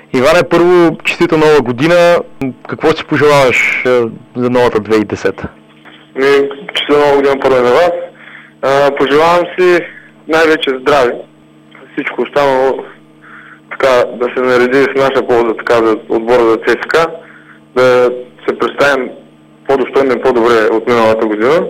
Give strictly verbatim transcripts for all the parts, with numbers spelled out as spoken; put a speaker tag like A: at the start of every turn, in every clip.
A: Иване, първо, честита нова година. Какво си пожелаваш за новата две хиляди и десета?
B: Честита нова година първо на вас. А, пожелавам си най-вече здраве. Всичко останало така, да се нареди с наша полза така, за отбора за ЦСКА, да се представим по-достойно и по-добре от миналата година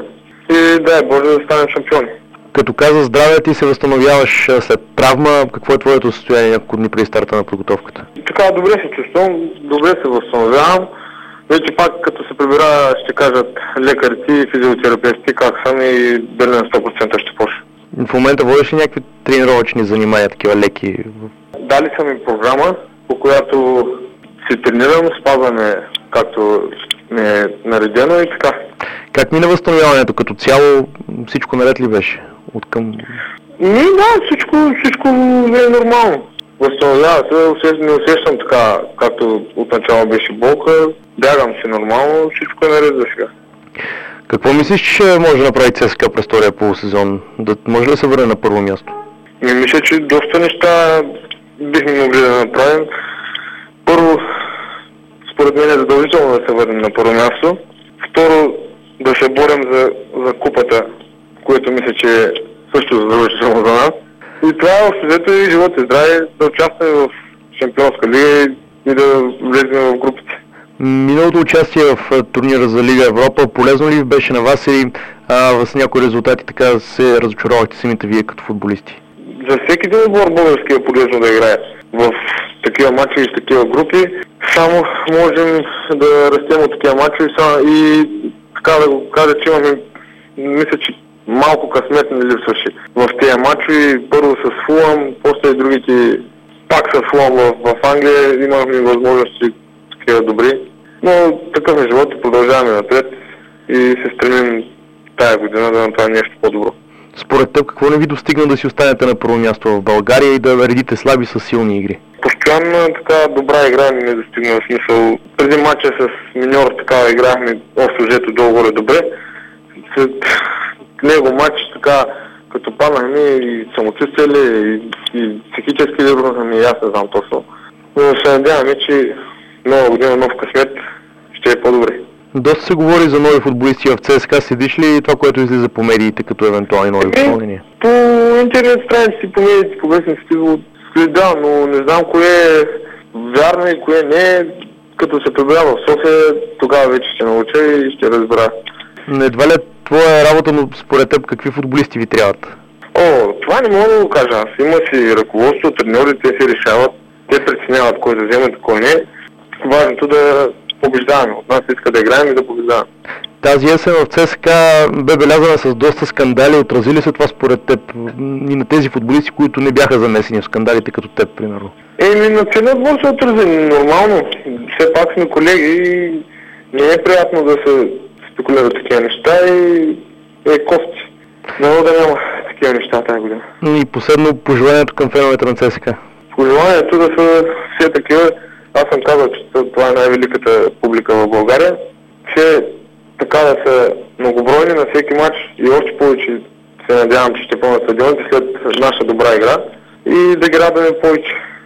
B: и дай Боже да станем шампиони.
A: Като каза здраве, ти се възстановяваш след травма. Какво е твоето състояние няколко дни преди старта на подготовката?
B: Така, добре се чувствам, добре се възстановявам. Вече пак като се прибира ще кажат лекарите и физиотерапевти как съм и дали на сто процента ще почна.
A: В момента водиш ли някакви тренировъчни занимания, такива леки?
B: Дали са ми програма, по която се тренирам, спазваме както ми е наредено и така.
A: Как мина възстановяването? Като цяло всичко наред ли беше? Откъм...
B: Не, да, всичко, всичко е нормално. Възстановява се, усещ, не усещам така, както отначало беше болка, бягам си нормално, всичко е наред за сега.
A: Какво мислиш, че може да направи ЦСКА през втория полусезон? Да, може ли да се върне на първо място?
B: Не мисля, че доста неща бихме могли да направим. Първо, според мен е задължително да се върнем на първо място. Второ, да се борим за, за купата, което мисля, че е също задължително за нас. И това е общото и живот и здраве, да участваме в Шампионска лига и да влезем в групите.
A: Миналото участие в турнира за Лига Европа полезно ли беше на вас или а, с някои резултати така се разочаровахте самите вие като футболисти?
B: За всеки един отбор български е полезно да играе в такива мачове и в такива групи. Само можем да растем от такива мачове и така да го кажа, че имаме, мисля, че малко късмет не липсваше в тези мачове. Първо с Фулъм, после и другите пак с Фулъм в, в Англия имахме възможности такива добри. Но такъв е живот и продължаваме напред и се стремим тая година да направим нещо по-добро.
A: Според теб какво не ви достигна да си останете на първо място в България и да редите слаби с силни игри?
B: Постоянно така добра игра не достигна, в смисъл. Преди матча с Миньор така играхме общо взето долу-горе добре. След него матч така като паднахме и самочувствие и, и психически ли рухнахме, и аз не знам точно. Но се надяваме, че нова година, нов късмет ще е по-добре.
A: Доста се говори за нови футболисти в ЦСКА. Следиш ли това, което излиза по медиите като евентуални нови попълнения?
B: По интернет страници, по медиите, по вестниците следа, но не знам кое е вярно и кое не е. Като се прибра в София, тогава вече ще науча и ще разбера.
A: Едва ли твоя работа, но според теб какви футболисти ви трябват?
B: О, това не мога да го кажа. Аз има си ръководство, треньорите се решават. Те преценяват кой да вземат и кой не. Важното да побеждаваме. От нас иска да играем и да побеждаваме.
A: Тази есен в ЦСКА бе белязана с доста скандали. Отразили се това според теб и на тези футболисти, които не бяха замесени в скандалите като теб, примерно?
B: Еми, на целият отбор се отрази. Нормално. Все пак сме колеги и не е приятно да се спекулират такива неща и е кофти. Много да няма такива неща тази година.
A: И последно пожеланието към феновете на ЦСКА.
B: Пожеланието да са все такива. Аз съм казал, че това е най-великата публика в България. Че така да са многобройни на всеки матч и още повече се надявам, че ще пълнат стадионите след наша добра игра и да ги радваме повече.